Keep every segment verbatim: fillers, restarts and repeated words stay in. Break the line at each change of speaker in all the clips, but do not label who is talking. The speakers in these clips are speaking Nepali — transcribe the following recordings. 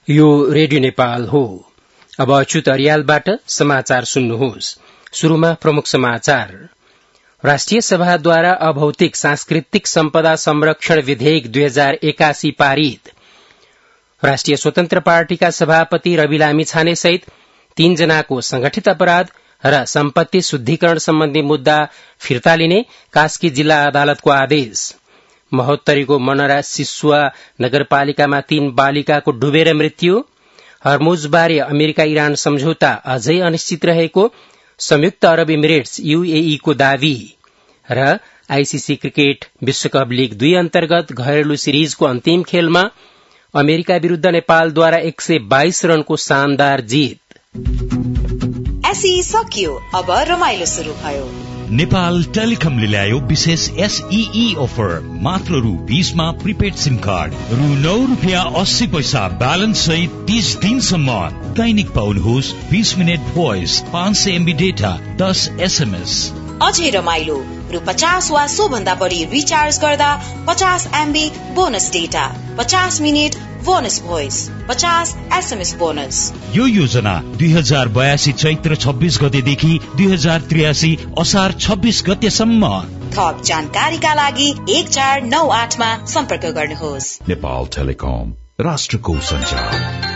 यो रेडियो नेपाल हो। अब अच्युत अरियालबाट समाचार सुन्नुहोस्। शुरूमा प्रमुख समाचार। राष्ट्रिय सभाद्वारा अभौतिक सांस्कृतिक सम्पदा संरक्षण विधेयक दुई हजार एकासी पारित। राष्ट्रिय स्वतन्त्र पार्टीका सभापति रवि लामिछाने सहित तीन जनाको संगठित अपराध र सम्पत्ति शुद्धिकरण सम्बन्धी मुद्दा फिर्ता लिने कास्की जिल्ला अदालतको आदेश। महोत्तरीको मनरा सिसुवा नगरपालिकामा तीन बालिकाको डुबेर मृत्यु। हर्मुजबारे अमेरिका इरान सम्झौता अझै अनिश्चित रहेको संयुक्त अरब इमिरेट्स यूएई को दावी। र आईसीसी क्रिकेट विश्वकप लीग दुई अन्तर्गत घरेलु सिरिजको अन्तिम खेलमा अमेरिका विरूद्ध नेपालद्वारा एक सय बाइस रनको शानदार जीत।
एसई सकियो, अब रमाइलो शुरू भयो।
नेपाल टेलिकमले ल्यायो विशेष एसईई अफर। मात्र रु बीसमा प्रिपेड सिम कार्ड, रु नौ रुपियाँ अस्सी पैसा ब्यालेन्स सहित तीस दिनसम्म दैनिक पाउनुहोस् बीस मिनट भोइस, पाँच सय एमबी डेटा, दस एसएमएस।
अझै रमाइलो, रु पचास वा सो भन्दा बढी रिचार्ज गर्दा पचास एमबी बोनस डेटा, पचास मिनट बोनस भोइस, पचास एसएमएस बोनस।
यो योजना दुई हजार बयासी चैत्र छब्बीस गतेदेखि दुई हजार त्रियासी असार छब्बीस गतेसम्म।
थप जानकारीका लागि एक चार नौ आठमा सम्पर्क गर्नुहोस्।
नेपाल टेलिकम, राष्ट्रको सञ्चार।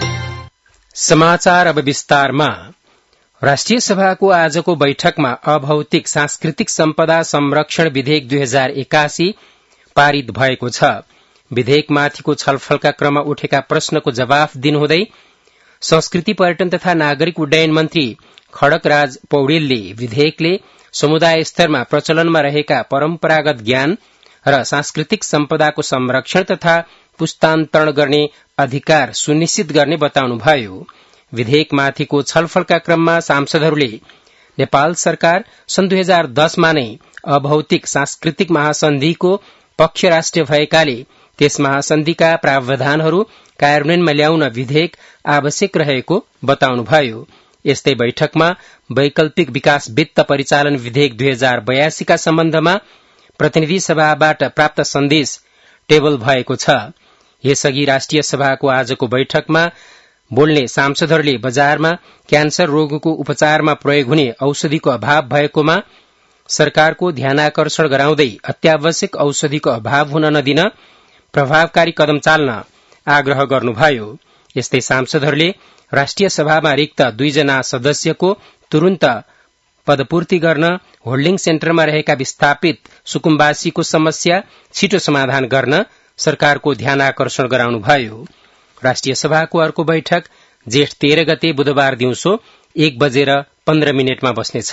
समाचार अब विस्तारमा। राष्ट्रिय सभाको आजको बैठकमा अभौतिक सांस्कृतिक सम्पदा संरक्षण विधेयक दुई हजार एकासी पारित भएको छ। विधेयकमाथिको छलफलका क्रममा उठेका प्रश्नको जवाफ दिनुहुँदै संस्कृति पर्यटन तथा नागरिक उड्डयन मन्त्री खड्गराज पौडेलले विधेयकले समुदाय स्तरमा प्रचलनमा रहेका परम्परागत ज्ञान र सांस्कृतिक सम्पदाको संरक्षण तथा पुस्तान्तरण गर्ने अधिकार सुनिश्चित गर्ने बताउनुभयो। विधेयकमाथिको छलफलका क्रममा सांसदहरूले नेपाल सरकार सन् दुई हजार दसमा नै अभौतिक सांस्कृतिक महासन्धिको पक्ष राष्ट्र भएकाले त्यस महासन्धिका प्रावधानहरू कार्यान्वयनमा ल्याउन विधेयक आवश्यक रहेको बताउनुभयो। यस्तै बैठकमा वैकल्पिक विकास वित्त परिचालन विधेयक दुई हजार बयासीका सम्बन्धमा प्रतिनिधि सभाबाट प्राप्त सन्देश टेबल भएको छ। यसअघि राष्ट्रिय सभाको आजको बैठकमा बोल्ने सांसदहरूले बजारमा क्यान्सर रोगको उपचारमा प्रयोग हुने औषधिको अभाव भएकोमा सरकारको ध्यानाकर्षण गराउँदै अत्यावश्यक औषधिको अभाव हुन नदिन प्रभावकारी कदम चाल्न आग्रह गर्नुभयो। यस्तै सांसदहरूले राष्ट्रिय सभामा रिक्त दुईजना सदस्यको तुरन्त पदपूर्ति गर्न होल्डिङ सेन्टरमा रहेका विस्थापित सुकुम्बासीको समस्या छिटो समाधान गर्न सरकारको ध्यानाकर्षण गराउनुभयो। राष्ट्रिय सभाको अर्को बैठक जेठ तेह्र गते बुधबार दिउँसो एक बजेर पन्ध्र मिनटमा बस्नेछ।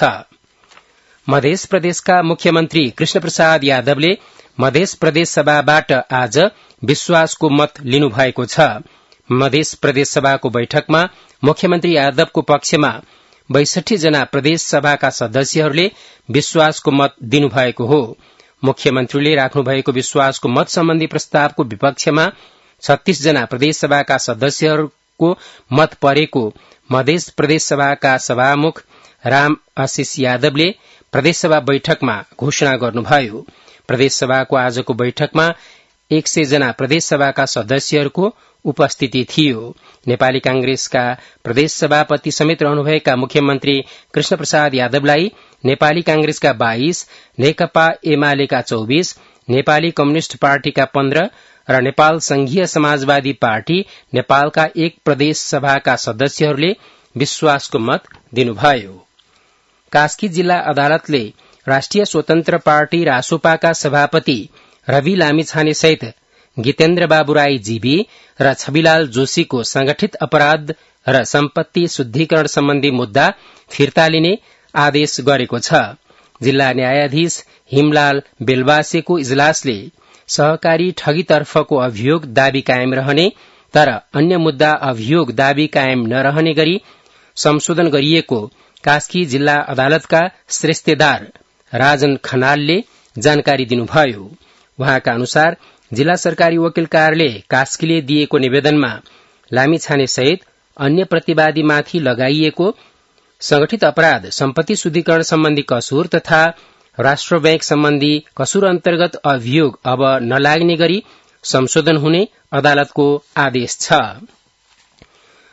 मध्य प्रदेशका मुख्यमन्त्री कृष्ण प्रसाद यादवले मध्य प्रदेश सभाबाट आज विश्वासको मत लिनुभएको छ। मध्य प्रदेश सभाको बैठकमा मुख्यमन्त्री यादवको पक्षमा बैसठी जना प्रदेश सभाका सदस्यहरूले विश्वासको मत दिनुभएको हो। मुख्यमन्त्रीले राख्नुभएको विश्वासको मत सम्बन्धी प्रस्तावको विपक्षमा छत्तीस जना प्रदेश सभाका सदस्यहरूको मत परेको मध्य प्रदेश सभाका सभामुख राम आशिष यादवले प्रदेशसभा बैठकमा घोषणा गर्नुभयो। प्रदेशसभाको आजको बैठकमा एक सय जना प्रदेशसभाका सदस्यहरूको उपस्थिति थियो। नेपाली कांग्रेसका प्रदेश सभापति समेत रहनुभएका मुख्यमन्त्री कृष्ण प्रसाद यादवलाई नेपाली कांग्रेसका बाइस, नेकपा एमालेका चौबिस, नेपाली कम्युनिष्ट पार्टीका पन्ध्र र नेपाल संघीय समाजवादी पार्टी नेपालका एक प्रदेश सभाका सदस्यहरूले विश्वासको मत दिनुभयो। कास्की जिल्ला अदालतले राष्ट्रिय स्वतन्त्र पार्टी रासोपाका सभापति रवि लामिछाने सहित गीतेन्द्र बाबु राई जीवी र छविलाल जोशीको संगठित अपराध र सम्पत्ति शुद्धिकरण सम्बन्धी मुद्दा फिर्ता लिने आदेश गरेको छ। जिल्ला न्यायाधीश हिमलाल बेलवासेको इजलासले सहकारी ठगीतर्फको अभियोग दावी कायम रहने तर अन्य मुद्दा अभियोग दावी कायम नरहने गरी संशोधन गरिएको कास्की जिल्ला अदालतका श्रेष्ठदार राजन खनालले जानकारी दिनुभयो। उहाँका अनुसार जिल्ला सरकारी वकिल कार्यालय कास्कीले दिएको निवेदनमा लामिछाने सहित अन्य प्रतिवादीमाथि लगाइएको संगठित अपराध, सम्पत्ति शुद्धिकरण सम्बन्धी कसुर तथा राष्ट्र बैंक सम्बन्धी कसुर अन्तर्गत अभियोग अब नलाग्ने गरी संशोधन हुने अदालतको आदेश छ।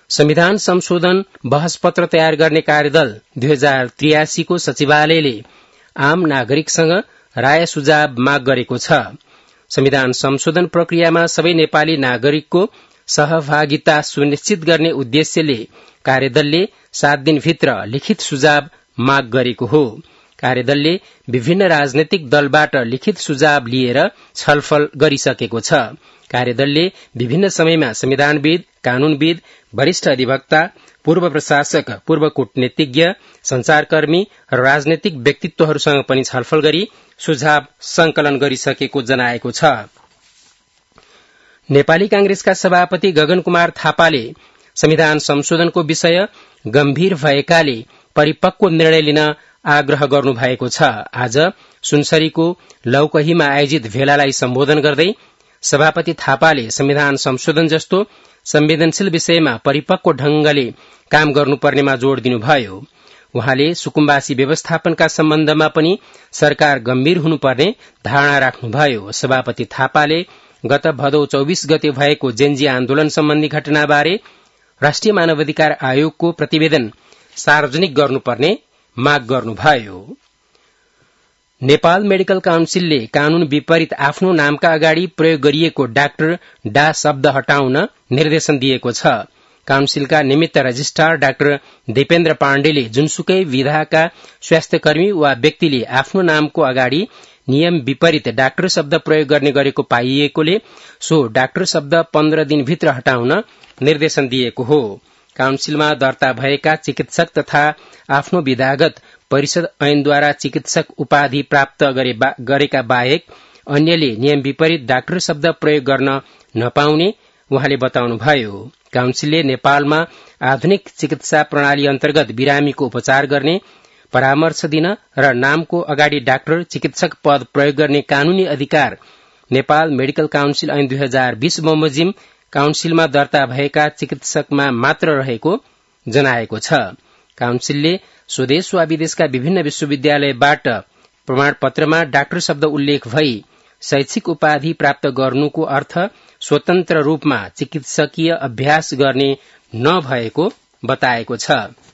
संविधान संशोधन बहस पत्र तयार गर्ने कार्यदल दुई हजार त्रियासी को सचिवालयले आम नागरिकसँग राय सुझाव माग गरेको छ। संविधान संशोधन प्रक्रियामा सबै नेपाली नागरिकको सहभागिता सुनिश्चित गर्ने उद्देश्यले कार्यदलले सात दिनभित्र लिखित सुझाव माग गरेको हो। कार्यदलले विभिन्न राजनैतिक दलबाट लिखित सुझाव लिएर छलफल गरिसकेको छ। कार्यदलले विभिन्न समयमा संविधानविद, कानूनविद, वरिष्ठ अधिवक्ता, पूर्व प्रशासक, पूर्व कूटनीतिज्ञ, संचारकर्मी र राजनैतिक व्यक्तित्वहरूसँग पनि छलफल गरी सुझाव संकलन गरिसकेको जनाएको छ। नेपाली कांग्रेसका सभापति गगन कुमार थापाले संविधान संशोधनको विषय गम्भीर भएकाले परिपक्व निर्णय लिन आग्रह गर्नु भएको छ। आज सुनसरीको लौकहीमा आयोजित भेलालाई सम्बोधन गर्दै सभापति थापाले संविधान संशोधन जस्तो संवेदनशील विषयमा परिपक्व ढंगले काम गर्नुपर्नेमा जोड़ दिनुभयो। उहाँले सुकुम्बासी व्यवस्थापनका सम्बन्धमा पनि सरकार गम्भीर हुनुपर्ने धारणा राख्नुभयो। सभापति थापाले गत भदौ चौबीस गते भएको जेनजी आन्दोलन सम्बन्धी घटनाबारे राष्ट्रिय मानवाधिकार आयोगको प्रतिवेदन सार्वजनिक गर्नुपर्ने माग गर्नुभयो। नेपाल मेडिकल काउन्सिलले कानून विपरीत आफ्नो नामका अगाडि प्रयोग गरिएको डाक्टर डा शब्द हटाउन निर्देशन दिएको छ। काउन्सिलका निमित्त रजिस्ट्रार डाक्टर दीपेन्द्र पाण्डेले जुनसुकै विधाका स्वास्थ्यकर्मी वा व्यक्तिले आफ्नो नामको अगाडि नियम विपरीत डाक्टर शब्द प्रयोग गर्ने गरेको पाइएकोले सो डाक्टर शब्द पन्ध्र दिनभित्र हटाउन निर्देशन दिएको हो। काउन्सिलमा दर्ता भएका चिकित्सक तथा आफ्नो विधागत परिषद ऐनद्वारा चिकित्सक उपाधि प्राप्त गरे बा, गरेका बाहेक अन्यले नियम विपरीत डाक्टर शब्द प्रयोग गर्न नपाउने उहाँले बताउनुभयो। काउन्सिलले नेपालमा आधुनिक चिकित्सा प्रणाली अन्तर्गत बिरामीको उपचार गर्ने परामर्श दिन र नामको अगाडि डाक्टर चिकित्सक पद प्रयोग गर्ने कानूनी अधिकार नेपाल मेडिकल काउन्सिल ऐन दुई हजार बीस बमोजिम काउन्सिलमा दर्ता भएका चिकित्सकमा मात्र रहेको जनाएको छ। काउन्सिलले स्वदेश वा विदेशका विभिन्न विश्वविद्यालयबाट प्रमाणपत्रमा डाक्टर शब्द उल्लेख भई शैक्षिक उपाधि प्राप्त गर्नुको अर्थ स्वतन्त्र रूपमा चिकित्सकीय अभ्यास गर्ने नभएको बताएको छ।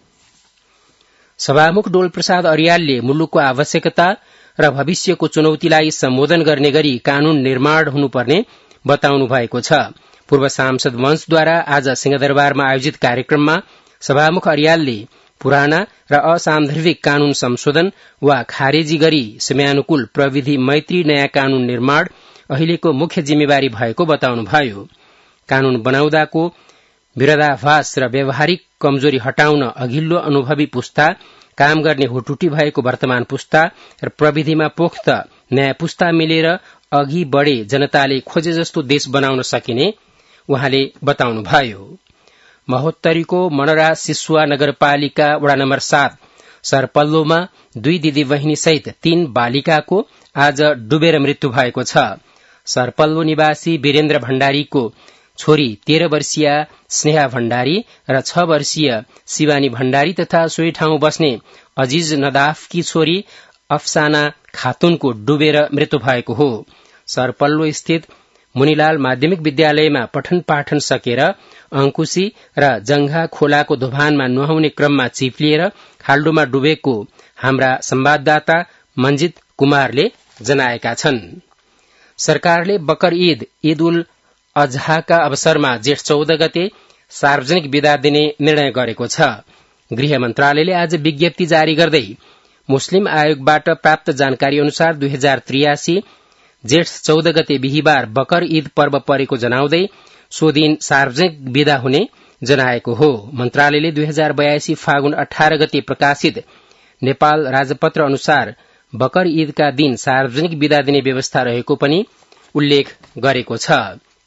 सभामुख डोल प्रसाद अर्यालले मुलुकको आवश्यकता र भविष्यको चुनौतीलाई सम्बोधन गर्ने गरी कानून निर्माण हुनुपर्ने बताउनु भएको छ। पूर्व सांसद वंशद्वारा आज सिंहदरबारमा आयोजित कार्यक्रममा सभामुख अर्यालले पुराना र असान्दर्भिक कानून संशोधन वा खारेजी गरी समयानुकूल प्रविधि मैत्री नयाँ कानून निर्माण अहिलेको मुख्य जिम्मेवारी भएको बताउनुभयो। कानून बनाउँदाको विरोधाभास र व्यावहारिक कमजोरी हटाउन अघिल्लो अनुभवी पुस्ता, काम गर्ने हुटुटी भएको वर्तमान पुस्ता र प्रविधिमा पोख्त नयाँ पुस्ता मिलेर अघि बढे जनताले खोजे जस्तो देश बनाउन सकिने उहाँले बताउनुभयो। महोत्तरीको मनरा सिसुवा नगरपालिका वडा नम्बर सात सरपल्लोमा दुई दिदी बहिनी सहित तीन बालिकाको आज डुबेर मृत्यु भएको छ। सरपल्लो निवासी वीरेन्द्र भण्डारीको छोरी तेह्र वर्षीय स्नेहा भण्डारी र छ वर्षीय शिवानी भण्डारी तथा सोही ठाउँ बस्ने अजिज नदाफकी छोरी अफसाना खातुनको डुबेर मृत्यु भएको हो। सरपल्लो स्थित मुनिलाल माध्यमिक विद्यालयमा पठन पाठन सकेर अंकुशी र जंघा खोलाको दोभानमा नुहाउने क्रममा चिप्लिएर खाल्डोमा डुबेको हाम्रा संवाददाता मन्जित कुमारले जनाएका छन्। सरकारले बकर ईद ईद उल अजहाका अवसरमा जेठ चौध गते सार्वजनिक बिदा दिने निर्णय गरेको छ। गृह मन्त्रालयले आज विज्ञप्ति जारी गर्दै मुस्लिम आयोगबाट प्राप्त जानकारी अनुसार दुई हजार त्रियासी जेठ चौध गते बिहिबार बकर ईद पर्व परेको जनाउँदै सो दिन सार्वजनिक बिदा हुने जनाएको हो। मन्त्रालयले दुई हजार बयासी फागुन अठार गते प्रकाशित नेपाल राजपत्र अनुसार बकर ईदका दिन सार्वजनिक बिदा दिने व्यवस्था रहेको पनि उल्लेख गरेको छ।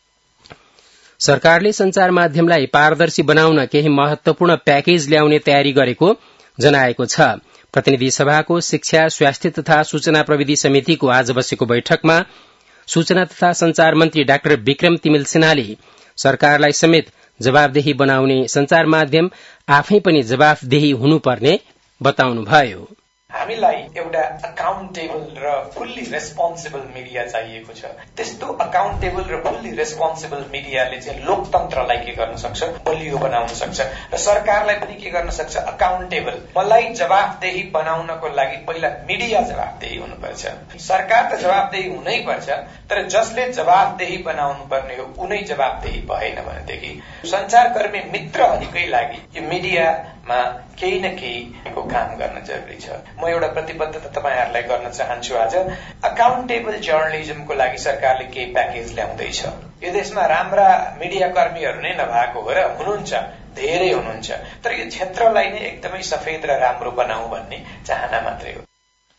सरकारले संचार माध्यमलाई पारदर्शी बनाउन केही महत्वपूर्ण प्याकेज ल्याउने तयारी गरेको जनाएको छ। प्रतिनिधि सभाको शिक्षा, स्वास्थ्य तथा सूचना प्रविधि समितिको आज बसेको बैठकमा सूचना तथा संचार मन्त्री डाक्टर विक्रम तिमिल सिन्हाले सरकारलाई समेत जवाबदेही बनाउने संचार माध्यम आफै पनि जवाबदेही हुनुपर्ने बताउनुभयो।
हामीलाई एउटा अकाउन्टेबल र फुल्ली रेस्पोन्सिबल मिडिया चाहिएको छ। त्यस्तो अकाउन्टेबल र फुल्ली रेस्पोन्सिबल मिडियाले चाहिँ लोकतन्त्रलाई के गर्न सक्छ, बलियो बनाउन सक्छ र सरकारलाई पनि के गर्न सक्छ, अकाउन्टेबल। मलाई जवाफदेही बनाउनको लागि पहिला मिडिया जवाफदेही हुनुपर्छ। सरकार त जवाफदेही हुनै पर्छ, तर जसले जवाफदेही बनाउनु पर्ने हो उनै जवाफदेही भएन भनेदेखि संचारकर्मी मित्रहरूकै लागि यो मिडियामा केही न केहीको काम गर्न जरुरी छ। म एउटा प्रतिबद्धता तपाईहरुलाई गर्न चाहन्छु। आज अकाउन्टेबल जर्नलिजमको लागि सरकारले केही प्याकेज ल्याउँदैछ। यो देशमा राम्रा मिडिया कर्मीहरू नै नभएको हो र हुनुहुन्छ, धेरै हुनुहुन्छ, तर यो क्षेत्रलाई नै एकदमै सफेद र राम्रो बनाऊ भन्ने चाहना मात्रै हो।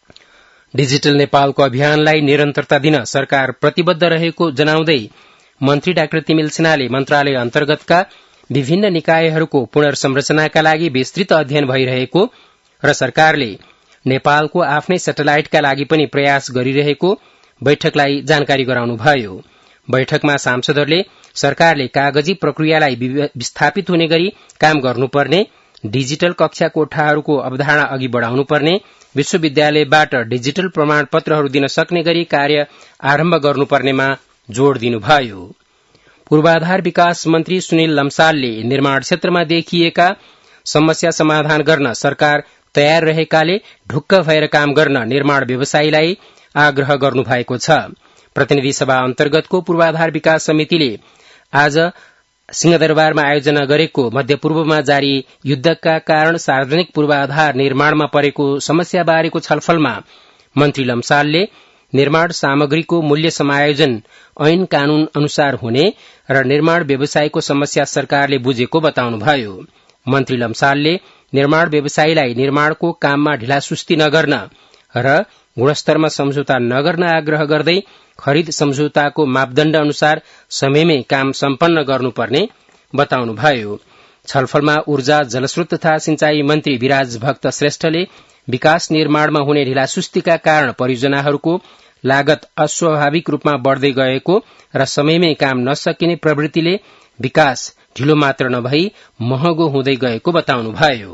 डिजिटल नेपालको अभियानलाई निरन्तरता दिन सरकार प्रतिबद्ध रहेको जनाउँदै मन्त्री डाक्टर तिमिल सिन्हाले मन्त्रालय अन्तर्गतका विभिन्न निकायहरूको पुनर्संरचनाका लागि विस्तृत अध्ययन भइरहेको र सरकारले नेपालको आफ्नै सेटेलाइटका लागि पनि प्रयास गरिरहेको बैठकलाई जानकारी गराउनुभयो। बैठकमा सांसदहरूले सरकारले कागजी प्रक्रियालाई विस्थापित हुने गरी काम गर्नुपर्ने, डिजिटल कक्षा कोठाहरूको अवधारणा अघि बढ़ाउनुपर्ने, विश्वविद्यालयबाट डिजिटल प्रमाणपत्रहरू दिन सक्ने गरी कार्य आरम्भ गर्नुपर्नेमा जोड़ दिनुभयो। पूर्वाधार विकास मन्त्री सुनिल लम्सालले निर्माण क्षेत्रमा देखिएका समस्या समाधान गर्न सरकार तयार रहेकाले ढुक्क भएर काम गर्न निर्माण व्यवसायीलाई आग्रह गर्नुभएको छ। प्रतिनिधि सभा अन्तर्गतको पूर्वाधार विकास समितिले आज सिंहदरबारमा आयोजना गरेको मध्यपूर्वमा जारी युद्धका कारण सार्वजनिक पूर्वाधार निर्माणमा परेको समस्याबारेको छलफलमा मन्त्री लम्सालले निर्माण सामग्रीको मूल्य समायोजन ऐन कानून अनुसार हुने र निर्माण व्यवसायको समस्या सरकारले बुझेको बताउनुभयो। मन्त्री लम्सालले निर्माण व्यवसायीलाई निर्माणको काममा ढिलासुस्ती नगर्न र गुणस्तरमा सम्झौता नगर्न आग्रह गर्दै खरिद सम्झौताको मापदण्ड अनुसार समयमै काम सम्पन्न गर्नुपर्ने बताउनुभयो। छलफलमा ऊर्जा, जलस्रोत तथा सिंचाई मन्त्री विराज भक्त श्रेष्ठले विकास निर्माणमा हुने ढिलासुस्तीका कारण परियोजनाहरूको लागत अस्वाभाविक रूपमा बढ़दै गएको र समयमै काम नसकिने प्रवृत्तिले विकास ढिलो मात्र नभई महँगो हुँदै गएको बताउनुभयो।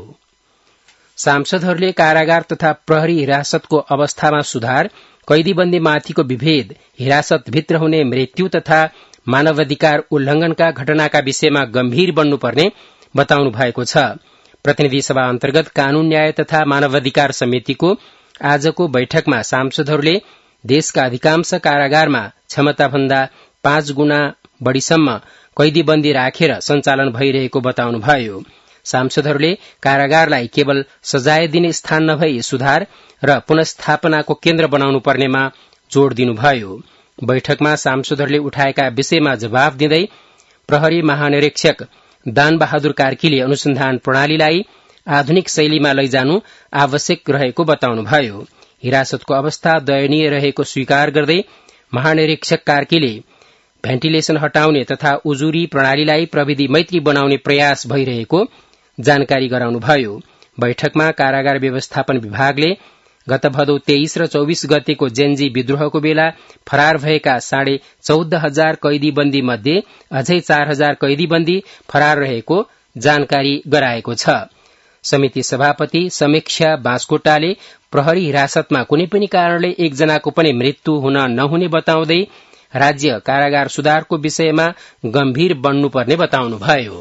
सांसदहरूले कारागार तथा प्रहरी हिरासतको अवस्थामा सुधार, कैदीबन्दीमाथिको विभेद, हिरासतभित्र हुने मृत्यु तथा मानवाधिकार उल्लंघनका घटनाका विषयमा गम्भीर बन्नुपर्ने बताउनु भएको छ। प्रतिनिधि सभा अन्तर्गत कानून न्याय तथा मानवाधिकार समितिको आजको बैठकमा सांसदहरूले देशका अधिकांश कारागारमा क्षमताभन्दा पाँच गुणा बढ़ीसम्म कैदीबन्दी राखेर सञ्चालन भइरहेको बताउनुभयो। सांसदहरूले कारागारलाई केवल सजाय दिने स्थान नभई सुधार र पुनस्थापनाको केन्द्र बनाउनु पर्नेमा जोड़ दिनुभयो। बैठकमा सांसदहरूले उठाएका विषयमा जवाफ दिँदै प्रहरी महानिरीक्षक दान बहादुर कार्कीले अनुसन्धान प्रणालीलाई आधुनिक शैलीमा लैजानु आवश्यक रहेको बताउनुभयो। हिरासतको अवस्था दयनीय रहेको स्वीकार गर्दै महानिरीक्षक कार्कीले भेन्टिलेशन हटाउने तथा उजुरी प्रणालीलाई प्रविधि मैत्री बनाउने प्रयास भइरहेको जानकारी गराउनुभयो। बैठकमा कारागार व्यवस्थापन विभागले गत भदौ तेइस र चौबीस गतेको जेनजी विद्रोहको बेला फरार भएका साढे चौध हजार कैदीबन्दी मध्ये अझै चार हजार कैदीबन्दी फरार रहेको जानकारी गराएको छ। समिति सभापति समीक्षा बाँसकोटाले प्रहरी हिरासतमा कुनै पनि कारणले एकजनाको पनि मृत्यु हुन नहुने बताउँदै राज्य कारागार सुधारको विषयमा गम्भीर बन्नुपर्ने बताउनुभयो।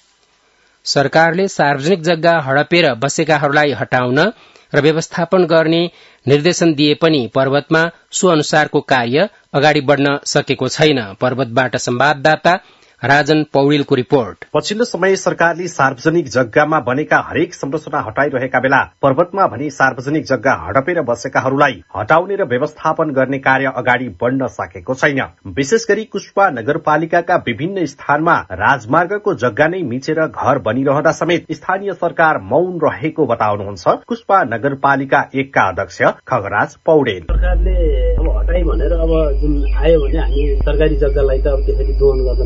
सरकारले सार्वजनिक जग्गा हडपेर बसेकाहरूलाई हटाउन र व्यवस्थापन गर्ने निर्देशन दिए पनि पर्वतमा सो अनुसारको कार्य अगाडि बढ़न सकेको छैन। पर्वतबाट संवाददाता राजन पौडेलको रिपोर्ट।
पछिल्लो समय सरकारले सार्वजनिक जग्गामा बनेका हरेक संरचना हटाइरहेका बेला पर्वतमा भने सार्वजनिक जग्गा हडपेर बसेकाहरूलाई हटाउने र व्यवस्थापन गर्ने कार्य अगाडि बढ़न सकेको छैन। विशेष गरी कुस्पा नगरपालिकाका विभिन्न स्थानमा राजमार्गको जग्गा नै मिचेर घर बनिरहँदा समेत स्थानीय सरकार मौन रहेको बताउनुहुन्छ कुस्पा नगरपालिका एकका अध्यक्ष खगराज पौडेल।
सरकारले अब हटाई भनेर अब जुन आयो भने हामी सरकारी जग्गालाई त अब त्यसरी दोहन गर्न दिनु त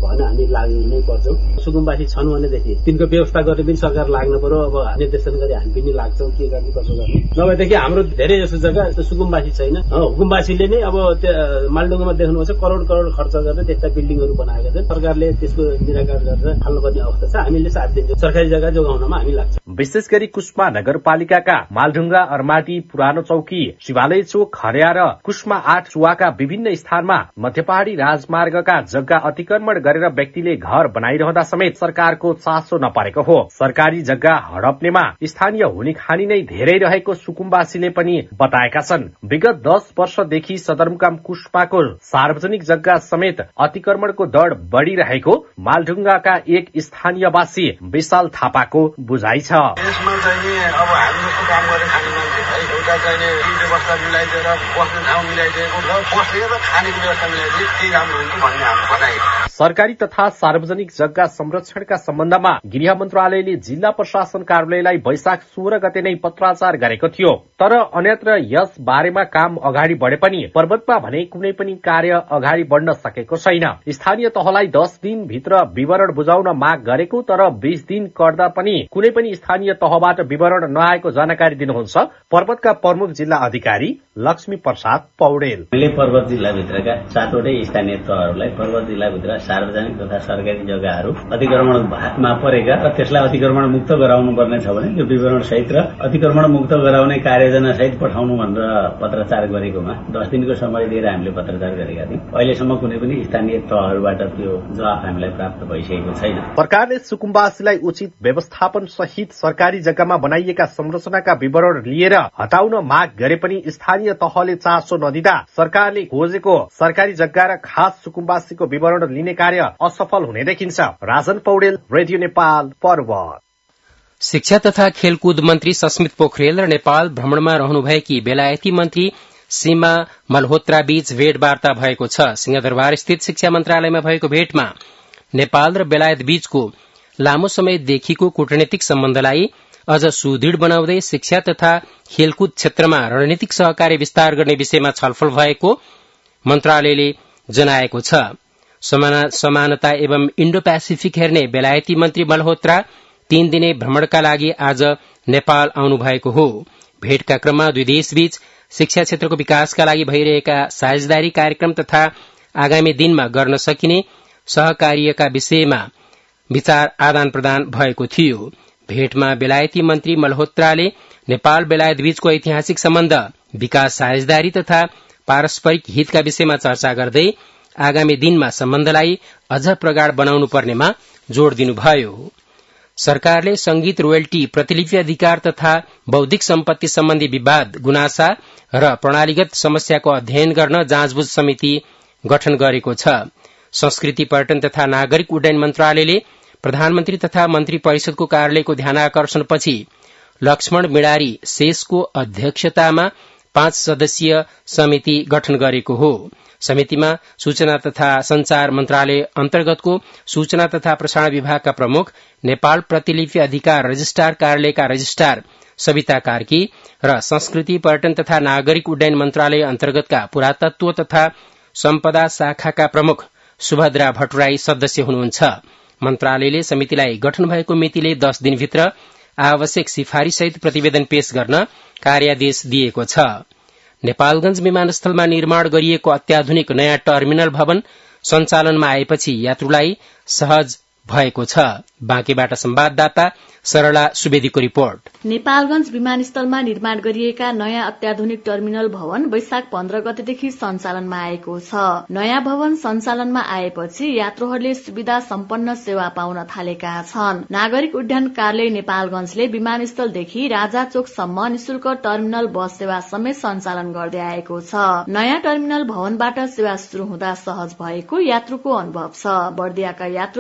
भने हामी लाग्नै पर्छौं। सुकुम्बासी छन् भनेदेखि तिनको व्यवस्था गर्ने पनि सरकार लाग्नु पर्यो। अब निर्देशन गरी हामी पनि लाग्छौं, के गर्ने कसो गर्ने। नभएदेखि हाम्रो धेरै जसो जग्गा यस्तो सुकुम्बासी छैन। हुकुमबासीले नै अब मालडुङ्गामा देख्नुहुन्छ करोड करोड खर्च गरेर त्यस्ता बिल्डिङहरू बनाएका छन्। सरकारले त्यसको निराकरण गरेर हाल्नुपर्ने अवस्था छ। हामीले साथ दिन्छौँ, सरकारी जग्गा जोगाउनमा हामी लाग्छौँ।
विशेष गरी कुस्मा नगरपालिकाका मालढुङ्गा, अर्माटी, पुरानो चौकी, शिवालय चोक, खर्या र कुस्मा आठ चुवाका विभिन्न स्थानमा मध्यपहाड़ी राजमार्गका जग्गा अतिक्रमण गरेर व्यक्तिले घर बनाइरहँदा समेत सरकारको चासो नपरेको हो। सरकारी जग्गा हडप्नेमा स्थानीय हुने खानी नै धेरै रहेको सुकुम्बासीले पनि बताएका छन्। विगत दस वर्षदेखि सदरमुकाम कुस्माको सार्वजनिक जग्गा समेत अतिक्रमणको दर बढ़िरहेको मालढुङ्गाका एक स्थानीयवासी विशाल थापाको बुझाइ छ।
यसमा चाहिँ अब हामी जस्तो काम गरेर खाने मान्छे है, एउटा चाहिँ व्यवस्था मिलाइदिएर बस्ने ठाउँ मिलाइदिएको र बस्ने र खानेको व्यवस्था मिलाइदिए त्यही राम्रो हुन्छ भन्ने हाम्रो भनाइ।
सरकारी तथा सार्वजनिक जग्गा संरक्षणका सम्बन्धमा गृह मन्त्रालयले जिल्ला प्रशासन कार्यालयलाई वैशाख सोह्र गते नै पत्राचार गरेको थियो। तर अन्यत्र यस बारेमा काम अगाडि बढे पनि पर्वतमा भने कुनै पनि कार्य अगाडि बढ्न सकेको छैन। स्थानीय तहलाई दस दिन भित्र विवरण बुझाउन माग गरेको, तर बीस दिन कर्दा पनि कुनै पनि स्थानीय तहबाट विवरण नआएको जानकारी दिनुहुन्छ पर्वतका प्रमुख जिल्ला अधिकारी लक्ष्मी प्रसाद पौडेल।
हामीले पर्वत जिल्लाभित्रका सातवटै स्थानीय तहहरूलाई पर्वत जिल्लाभित्र सार्वजनिक तथा सरकारी जग्गाहरू अतिक्रमणमा परेका र त्यसलाई अतिक्रमण मुक्त गराउनु पर्ने छ भने त्यो विवरण सहित र अतिक्रमण मुक्त गराउने कार्ययोजना सहित पठाउनु भनेर पत्राचार गरेकोमा दस दिनको समय दिएर हामीले पत्राचार गरेका थियौँ। अहिलेसम्म कुनै पनि स्थानीय तहहरूबाट त्यो जवाफ हामीलाई प्राप्त भइसकेको छैन।
सरकारले सुकुम्बासीलाई उचित व्यवस्थापन सहित सरकारी जग्गामा बनाइएका संरचनाका विवरण लिएर हटाउन माग गरे पनि स्थानीय तहले चासो नदिँदा सरकारले खोजेको सरकारी जग्गा र खास सुकुम्बासीको विवरण लिने कार्य असफल हुने देखिन्छ। राजन पौडेल, रेडियो नेपाल, पर्वत।
शिक्षा तथा खेलकुद मन्त्री सस्मित पोखरेल र नेपाल भ्रमणमा रहनुभएकी बेलायती मन्त्री सीमा मल्होत्रा बीच भेटवार्ता भएको छ। सिंहदरबार स्थित शिक्षा मन्त्रालयमा भएको भेटमा नेपाल र बेलायत बीचको लामो समयदेखिको कूटनीतिक सम्बन्धलाई अझ सुदृढ़ बनाउँदै शिक्षा तथा खेलकुद क्षेत्रमा रणनीतिक सहकार्य विस्तार गर्ने विषयमा छलफल भएको मन्त्रालयले जनाएको छ। समानता एवं इण्डो पेसिफिक हेर्ने बेलायती मन्त्री मल्होत्रा तीन दिने भ्रमणका लागि आज नेपाल आउनुभएको हो। भेटका क्रममा दुई देशबीच शिक्षा क्षेत्रको विकासका लागि भइरहेका साझेदारी कार्यक्रम तथा आगामी दिनमा गर्न सकिने सहकार्यका विषयमा विचार आदान प्रदान भएको थियो। भेटमा बेलायती मन्त्री मल्होत्राले नेपाल बेलायत बीचको ऐतिहासिक सम्बन्ध, विकास साझेदारी तथा पारस्परिक हितका विषयमा चर्चा गर्दै आगामी दिनमा सम्बन्धलाई अझ प्रगाढ़ बनाउनु पर्नेमा जोड़ दिनुभयो। सरकारले संगीत रोयल्टी, प्रतिलिपि अधिकार तथा बौद्धिक सम्पत्ति सम्बन्धी विवाद, गुनासा र प्रणालीगत समस्याको अध्ययन गर्न जाँचबुझ समिति गठन गरेको छ। संस्कृति, पर्यटन तथा नागरिक उड्डयन मन्त्रालयले प्रधानमन्त्री तथा मन्त्री परिषदको कार्यालयको ध्यानाकर्षणपछि लक्ष्मण मिडारी शेषको अध्यक्षतामा पाँच सदस्यीय समिति गठन गरेको हो। समितिमा सूचना तथा संचार मन्त्रालय अन्तर्गतको सूचना तथा प्रसारण विभागका प्रमुख, नेपाल प्रतिलिपि अधिकार रजिस्ट्रार कार्यालयका रजिस्ट्रार सविता कार्की र संस्कृति, पर्यटन तथा नागरिक उड्डयन मन्त्रालय अन्तर्गतका पुरातत्व तथा सम्पदा शाखाका प्रमुख सुभद्रा भट्टराई सदस्य हुनुहुन्छ। मन्त्रालयले समितिलाई गठन भएको मितिले दस दिनभित्र आवश्यक सिफारिससहित प्रतिवेदन पेश गर्न कार्यादेश दिएको छ। नेपालगंज विमानस्थलमा निर्माण गरिएको अत्याधुनिक नयाँ टर्मिनल भवन सञ्चालनमा आएपछि यात्रुलाई सहज भएको छ। बाँकेबाट संवाददाता सरला सुवेदीको रिपोर्ट।
नेपालगंज विमानस्थलमा निर्माण गरिएका नयाँ अत्याधुनिक टर्मिनल भवन वैशाख पन्ध्र गतेदेखि सञ्चालनमा आएको छ। नयाँ भवन सञ्चालनमा आएपछि यात्रुहरूले सुविधा सम्पन्न सेवा पाउन थालेका छन्। नागरिक उड्डयन कार्यालय नेपालगंजले विमानस्थलदेखि राजाचोकसम्म निशुल्क टर्मिनल बस सेवा समेत सञ्चालन गर्दै आएको छ। नयाँ टर्मिनल भवनबाट सेवा शुरू हुँदा सहज भएको यात्रुको अनुभव छ। बर्दियाका यात्रु धीरज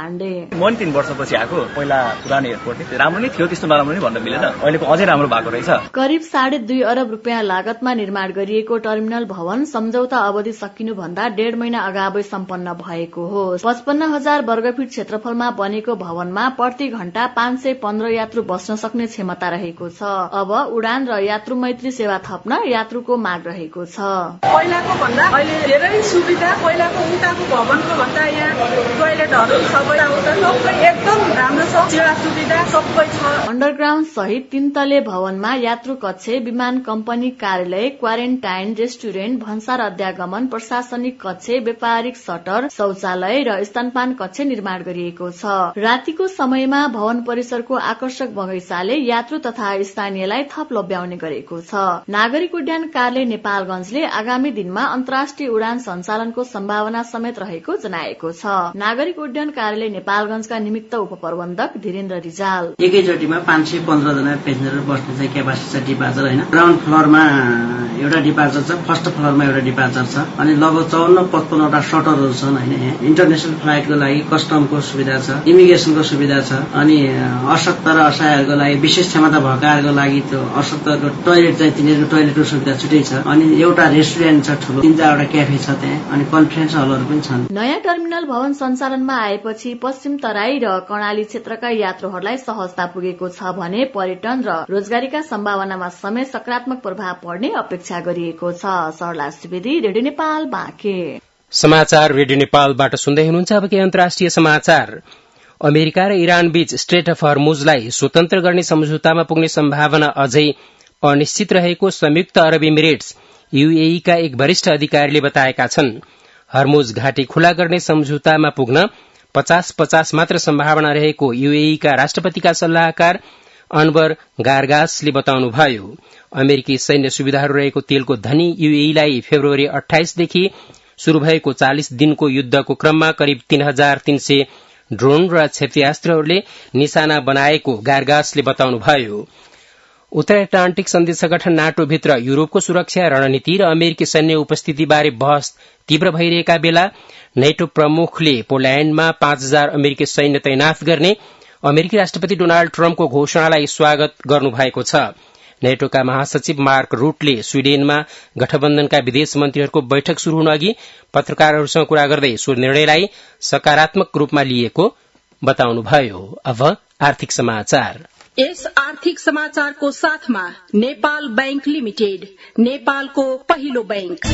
पाण्डे।
म नि तीन वर्षपछि आएको, पहिला पुरानो एयरपोर्ट थियो, राम्रो नै थियो, त्यस्तो नराम्रो नै भन्न मिलेन, अहिलेको अझै राम्रो भएको रहेछ।
करिब साढे दुई अरब रुपियाँ लागतमा निर्माण गरिएको टर्मिनल भवन सम्झौता अवधि सकिनु भन्दा डेढ महिना अगावै सम्पन्न भएको हो। पचपन्न हजार वर्गफीट क्षेत्रफलमा बनेको भवनमा प्रति घण्टा पाँच सय पन्ध्र यात्रु बस्न सक्ने क्षमता रहेको छ। अब उडान र यात्रु मैत्री सेवा थप्न यात्रुको माग रहेको छ।
पहिलाको भन्दा अहिले धेरै सुविधा, पहिलाको उताको भवनको भन्दा यहाँ टोयलेटहरू सबै सबै एकदम राम्रो छ, सेवा सुविधा सबै छ।
अन्डरग्राउन्ड सहित तीन तले भवनमा यात्रु कक्ष, विमान कम्पनी कार्यालय, क्वारेन्टाइन, रेस्टुरेन्ट, भन्सार अध्यागमन, प्रशासनिक कक्ष, व्यापारिक सटर, शौचालय र स्तनपान कक्ष निर्माण गरिएको छ। रातिको समयमा भवन परिसरको आकर्षक बगैंचाले यात्रु तथा स्थानीयलाई थप लभ्याउने गरेको छ। नागरिक उड्डयन कार्यालय नेपालगंजले आगामी दिनमा अन्तर्राष्ट्रिय उडान सञ्चालनको सम्भावना समेत रहेको जनाएको छ। नागरिक उड्डयन कार्यालय नेपालगंजका निमित्त उपप्रबन्धक धीरेन्द्र रिजाल
एकैचोटिमा पाँच सय पन्ध्र जना पेसेन्जर बस्ने चाहिँ क्यापासिटी छ डिपार्चर होइन। ग्राउन्ड फ्लोरमा एउटा डिपार्चर छ, फर्स्ट फ्लोरमा एउटा डिपार्चर छ, अनि लगभग चौन्न पचपन्नवटा सटरहरू छन् होइन। इन्टरनेसनल फ्लाइटको लागि कस्टमको सुविधा छ, इमिग्रेसनको सुविधा छ, अनि अशक्त र असहायहरूको लागि, विशेष क्षमता भएकाहरूको लागि त्यो अशक्तको टोयलेट चाहिँ तिनीहरूको टोयलेटको सुविधा छुट्टै छ, अनि एउटा रेस्टुरेन्ट छ ठुलो, तीन चारवटा क्याफे छ त्यहाँ, अनि कन्फरेन्स हलहरू पनि छन्।
नयाँ टर्मिनल भवन सञ्चालनमा आएपछि पश्चिम तराई र कर्णाली क्षेत्रका यात्रुहरूलाई सहजता पुगेको छ भने पर्यटन र रोजगारीका सम्भावनामा समेत सकारात्मक प्रभाव पर्ने अपेक्षा गरिएको छ। सरला सुवेदी, रेडियो नेपाल, बाँके।
समाचार रेडियो नेपालबाट सुन्दै हुनुहुन्छ। अब के अन्तर्राष्ट्रिय समाचार। अमेरिका र इरान बीच स्ट्रेट अफ हर्मुजलाई स्वतन्त्र गर्ने सम्झौतामा पुग्ने सम्भावना अझै अनिश्चित रहेको संयुक्त अरब इमिरेट्स यूएई का एक वरिष्ठ अधिकारीले बताएका छन्। हर्मुज घाटी खुला गर्ने सम्झौतामा पुग्न पचास पचास मात्र सम्भावना रहेको यूएई का राष्ट्रपतिका सल्लाहकार अनवर गारगासले बताउनुभयो। अमेरिकी सैन्य सुविधाहरू रहेको तेलको धनी यूएईलाई फेब्रुअरी अठाइसदेखि शुरू भएको चालिस दिनको युद्धको क्रममा करिब तीन हजार तीन सय ड्रोन र क्षेपणास्त्रहरूले निशाना बनाएको गारगासले बताउनुभयो। उत्तर एटलान्टिक सन्धि संगठन नाटोभित्र युरोपको सुरक्षा रणनीति र अमेरिकी सैन्य उपस्थितिबारे बहस तीव्र भइरहेका बेला नेटो प्रमुखले पोल्याण्डमा पाँच हजार अमेरिकी सैन्य तैनाथ गर्ने अमेरिकी राष्ट्रपति डोनाल्ड ट्रम्पको घोषणालाई स्वागत गर्नुभएको छ। नेटोका महासचिव मार्क रूटले स्वीडेनमा गठबन्धनका विदेश मन्त्रीहरूको बैठक शुरू हुन अघि पत्रकारहरूसँग कुरा गर्दै सो निर्णयलाई सकारात्मक रूपमा लिएको बताउनुभयो। अब आर्थिक समाचार।
यस आर्थिक समाचारको साथमा नेपाल बैंक लिमिटेड, नेपालको पहिलो बैंक।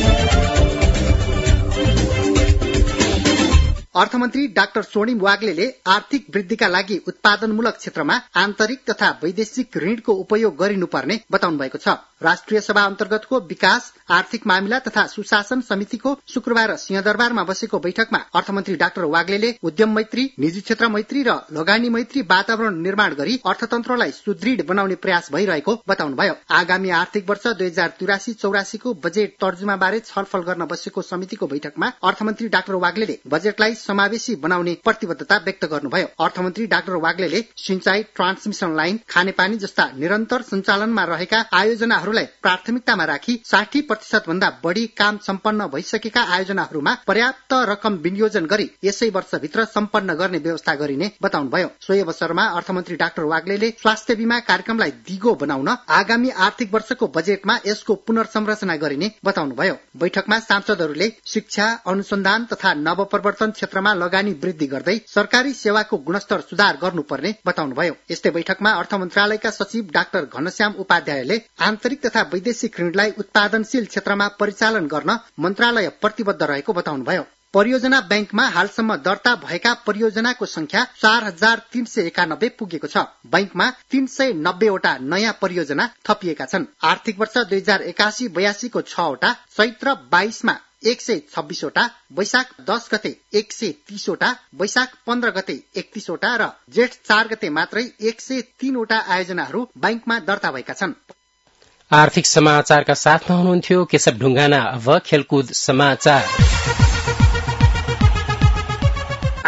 अर्थमन्त्री डाक्टर स्वर्णिम वाग्लेले आर्थिक वृद्धिका लागि उत्पादनमूलक क्षेत्रमा आन्तरिक तथा वैदेशिक ऋणको उपयोग गरिनुपर्ने बताउनु भएको छ। राष्ट्रिय सभा अन्तर्गतको विकास, आर्थिक मामिला तथा सुशासन समितिको शुक्रबार सिंहदरबारमा बसेको बैठकमा अर्थमन्त्री डाक्टर वाग्लेले उद्यम मैत्री, निजी क्षेत्र मैत्री र लगानी मैत्री वातावरण निर्माण गरी अर्थतन्त्रलाई सुदृढ बनाउने प्रयास भइरहेको बताउनुभयो। आगामी आर्थिक वर्ष दुई हजार तिरासी चौरासीको बजेट तर्जुमाबारे छलफल गर्न बसेको समितिको बैठकमा अर्थमन्त्री डाक्टर वाग्लेले बजेटलाई समावेशी बनाउने प्रतिबद्धता व्यक्त गर्नुभयो। अर्थमन्त्री डाक्टर वाग्लेले सिंचाई, ट्रान्समिशन लाइन, खानेपानी जस्ता निरन्तर सञ्चालनमा रहेका आयोजनाहरूलाई प्राथमिकतामा राखी साठी प्रतिशत भन्दा बढ़ी काम सम्पन्न भइसकेका आयोजनाहरूमा पर्याप्त रकम विनियोजन गरी यसै वर्षभित्र सम्पन्न गर्ने व्यवस्था गरिने बताउनुभयो। सोही अवसरमा अर्थमन्त्री डाक्टर वाग्लेले स्वास्थ्य बीमा कार्यक्रमलाई दिगो बनाउन आगामी आर्थिक वर्षको बजेटमा यसको पुनर्संरचना गरिने बताउनुभयो। बैठकमा सांसदहरूले शिक्षा, अनुसन्धान तथा नवप्रवर्तन क्षेत्रमा लगानी वृद्धि गर्दै सरकारी सेवाको गुणस्तर सुधार गर्नुपर्ने बताउनुभयो। यस्तै बैठकमा अर्थ मन्त्रालयका सचिव डाक्टर घनश्याम उपाध्यायले आन्तरिक तथा वैदेशिक ऋणलाई उत्पादनशील क्षेत्रमा परिचालन गर्न मन्त्रालय प्रतिबद्ध रहेको बताउनुभयो। परियोजना बैंकमा हालसम्म दर्ता भएका परियोजनाको संख्या चार हजार तीन सय एकानब्बे पुगेको छ। बैंकमा तीन सय नब्बेवटा नयाँ परियोजना थपिएका छन्। आर्थिक वर्ष दुई हजार एकासी बयासीको छवटा, चैत्र बाइसमा एक सय छब्बीसवटा, वैशाख दस गते एक सय तीसवटा, वैशाख पन्ध्र गते एकतीसवटा र जेठ चार गते मात्रै एक सय तीनवटा आयोजनाहरू बैंकमा दर्ता भएका छन्।
आर्थिक समाचारका साथमा हुनुहुन्थ्यो केशव ढुङ्गाना। अब खेलकुद समाचार।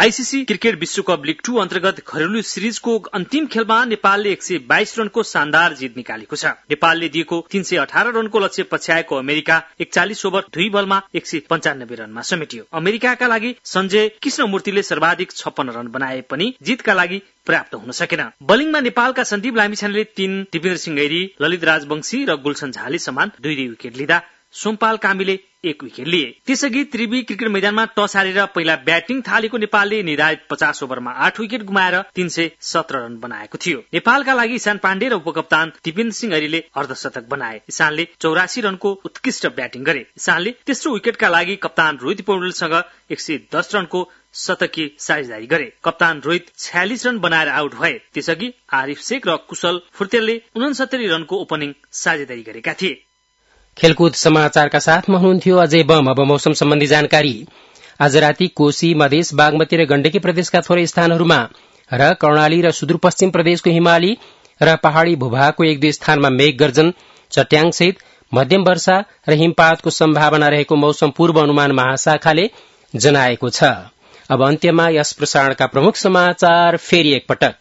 आईसीसी क्रिकेट विश्वकप लीग टू अन्तर्गत घरेलु सिरिजको अन्तिम खेलमा नेपालले एक सय बाइस रनको शानदार जित निकालेको छ। नेपालले दिएको तीन सय अठार रनको लक्ष्य पछ्याएको अमेरिका एकचालिस ओभर दुई बलमा एक सय पञ्चानब्बे रनमा समेटियो। अमेरिकाका लागि सञ्जय कृष्णमूर्तिले सर्वाधिक छप्पन्न रन बनाए पनि जितका लागि पर्याप्त हुन सकेन। बलिङमा नेपालका सन्दीप लामिछानेले तीन, दिपेन्द्र सिंह गैरी, ललित राजवंशी र गुलशन झाले समान दुई दुई विकेट लिँदा सोमपाल कामीले एक विकेट लिए। त्यसअघि त्रिवी क्रिकेट मैदानमा टस हारेर पहिला ब्याटिङ थालेको नेपालले निर्धारित पचास ओभरमा आठ विकेट गुमाएर तीन सय सत्र रन बनाएको थियो। नेपालका लागि ईशान पाण्डे र उपकप्तान दिपेन्द्र सिंह हरीले अर्धशतक बनाए। ईशानले चौरासी रनको उत्कृष्ट ब्याटिङ गरे। ईशानले तेस्रो विकेटका लागि कप्तान रोहित पौडेलसँग एक सय दस रनको शतकीय साझेदारी गरे। कप्तान रोहित छयालिस रन बनाएर आउट भए। त्यसअघि आरिफ शेख र कुशल फुर्तेलले उनसत्तरी रनको ओपनिङ साझेदारी गरेका थिए।
खेलकुद समाचारका साथमा हुनुहुन्थ्यो अजय बम। अब मौसम सम्बन्धी जानकारी। आज राति कोशी, मधेस, बागमती र गण्डकी प्रदेशका थोरै स्थानहरूमा र कर्णाली र सुदूरपश्चिम प्रदेशको हिमाली र पहाड़ी भूभागको एक दुई स्थानमा मेघ गर्जन, चट्याङसहित मध्यम वर्षा र हिमपातको सम्भावना रहेको मौसम पूर्व अनुमान महाशाखाले जनाएको छ। अब अन्त्यमा यस प्रसारणका प्रमुख समाचार फेरि एकपटक।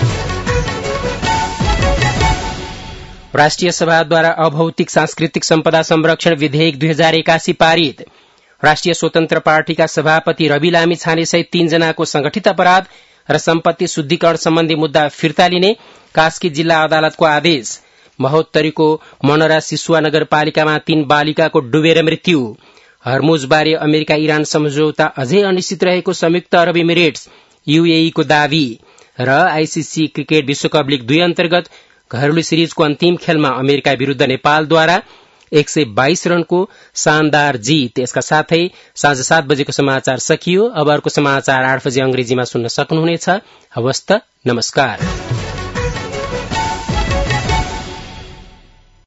राष्ट्रिय सभाद्वारा अभौतिक सांस्कृतिक सम्पदा संरक्षण विधेयक दुई हजार एकासी पारित। राष्ट्रिय स्वतन्त्र पार्टीका सभापति रवि लामिछाने सहित तीनजनाको संगठित अपराध र सम्पत्ति शुद्धिकरण सम्बन्धी मुद्दा फिर्ता लिने कास्की जिल्ला अदालतको आदेश। महोत्तरीको मनरा सिसुवा नगरपालिकामा तीन बालिकाको डुबेर मृत्यु। हर्मुजबारे अमेरिका इरान सम्झौता अझै अनिश्चित रहेको संयुक्त अरब इमिरेट्स यूएई को दावी। र आईसीसी क्रिकेट विश्वकप लीग दुई अन्तर्गत घरेलु सिरिजको अन्तिम खेलमा अमेरिका विरूद्ध नेपालद्वारा एक सय बाइस रनको शानदार जीत। यसका साथै साँझ सात बजेको समाचार सकियो। अब अर्को समाचार आठ बजे अंग्रेजीमा सुन्न सक्नुहुनेछ। हवस् त, नमस्कार।